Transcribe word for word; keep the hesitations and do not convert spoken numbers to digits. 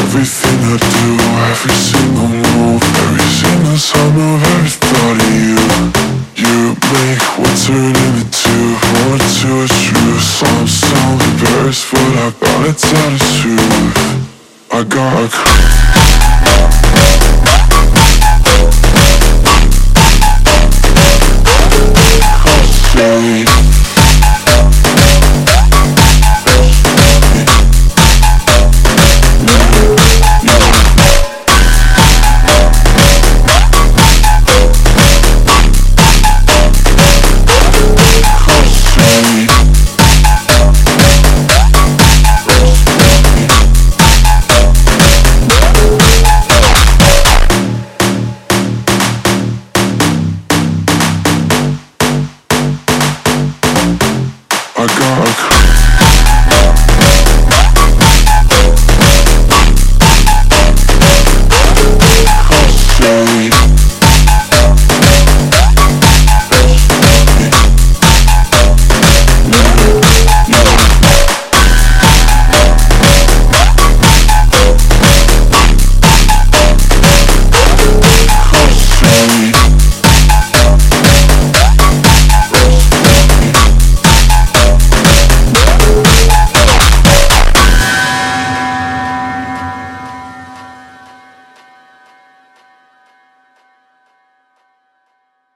Everything I do, every single move, every single summer, every thought of you. You make what turn into more to a truth. Some sound embarrassed, but I gotta tell the truth. I got a